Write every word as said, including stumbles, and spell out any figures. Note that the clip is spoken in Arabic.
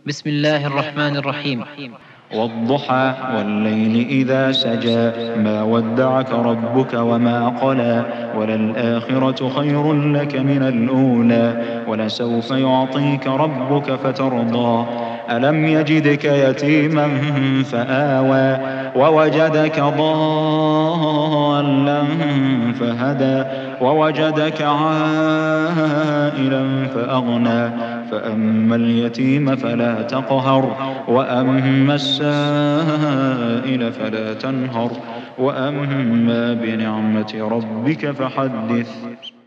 بسم الله الرحمن الرحيم. والضحى والليل إذا سجى ما ودعك ربك وما قلى وللآخرة خير لك من الأولى ولسوف يعطيك ربك فترضى ألم يجدك يتيما فآوى ووجدك ضالا فهدى ووجدك عائلا فأغنى فأما اليتيم فلا تقهر وأما السائل فلا تنهر وأما بنعمة ربك فحدث.